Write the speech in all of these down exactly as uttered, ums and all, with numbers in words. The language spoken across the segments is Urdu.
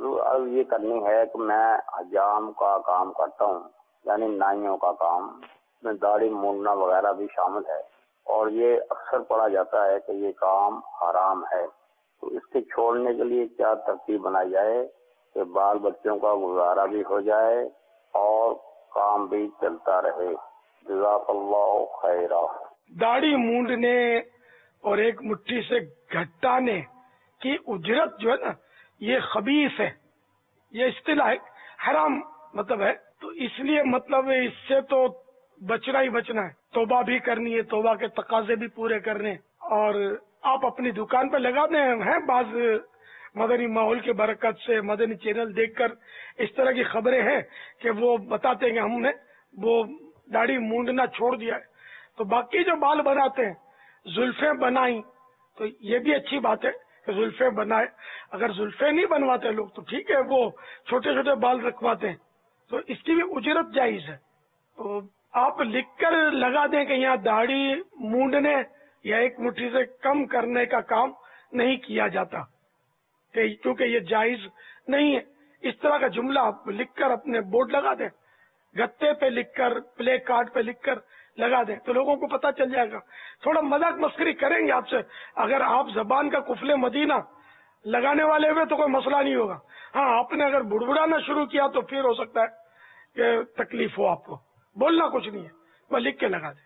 حضور اب یہ کرنی ہے کہ میں حجام کا کام کرتا ہوں، یعنی نائیوں کا کام، میں داڑھی مونڈنا وغیرہ بھی شامل ہے، اور یہ اکثر پڑھا جاتا ہے کہ یہ کام حرام ہے، تو اس کے چھوڑنے کے لیے کیا ترتیب بنائی جائے کہ بال بچوں کا گزارا بھی ہو جائے اور کام بھی چلتا رہے؟ جزاک اللہ خیرہ۔ داڑھی مونڈنے اور ایک مٹھی سے گھٹانے کی اجرت جو ہے نا یہ خبیث ہے، یہ اصطلاح حرام مطلب ہے، تو اس لیے مطلب اس سے تو بچنا ہی بچنا ہے، توبہ بھی کرنی ہے، توبہ کے تقاضے بھی پورے کرنے، اور آپ اپنی دکان پہ لگا دیں ہیں بعض مدنی ماحول کی برکت سے مدنی چینل دیکھ کر اس طرح کی خبریں ہیں کہ وہ بتاتے ہیں کہ ہم نے وہ داڑھی مونڈنا چھوڑ دیا ہے، تو باقی جو بال بناتے ہیں زلفیں بنائیں تو یہ بھی اچھی بات ہے کہ زلفیں بنائے، اگر زلفیں نہیں بنواتے لوگ تو ٹھیک ہے، وہ چھوٹے چھوٹے بال رکھواتے ہیں تو اس کی بھی اجرت جائز ہے، تو آپ لکھ کر لگا دیں کہ یہاں داڑھی مونڈنے یا ایک مٹھی سے کم کرنے کا کام نہیں کیا جاتا، کہ کیونکہ یہ جائز نہیں ہے، اس طرح کا جملہ آپ لکھ کر اپنے بورڈ لگا دیں، گتے پہ لکھ کر، پلے کارڈ پہ لکھ کر لگا دیں تو لوگوں کو پتہ چل جائے گا، تھوڑا مذاق مسخری کریں گے آپ سے، اگر آپ زبان کا قفل مدینہ لگانے والے ہوئے تو کوئی مسئلہ نہیں ہوگا، ہاں آپ نے اگر بڑبڑانا شروع کیا تو پھر ہو سکتا ہے کہ تکلیف ہو، آپ کو بولنا کچھ نہیں ہے، وہ لکھ کے لگا دیں،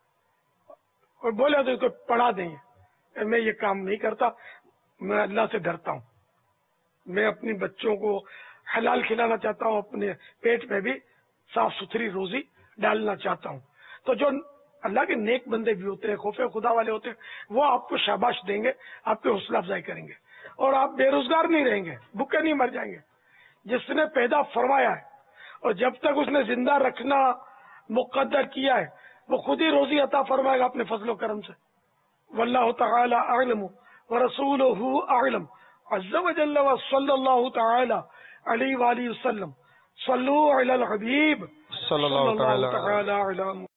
اور بولے تو اس کو پڑھا دیں، میں یہ کام نہیں کرتا، میں اللہ سے ڈرتا ہوں، میں اپنی بچوں کو حلال کھلانا چاہتا ہوں، اپنے پیٹ میں بھی صاف ستھری روزی ڈالنا چاہتا ہوں، تو جو اللہ کے نیک بندے بھی ہوتے ہیں، خوف خدا والے ہوتے ہیں، وہ آپ کو شاباش دیں گے، آپ کی حوصلہ افزائی کریں گے، اور آپ بے روزگار نہیں رہیں گے، بھوکے نہیں مر جائیں گے۔ جس نے پیدا فرمایا ہے اور جب تک اس نے زندہ رکھنا مقدر کیا ہے وہ خود ہی روزی عطا فرمائے گا اپنے فضل و کرم سے۔ واللہ تعالی اعلم ورسولہ اعلم عز وجل وصلی اللہ تعالی علیہ وآلہ وسلم۔ صلو علی الحبیب صلی اللہ تعالی علی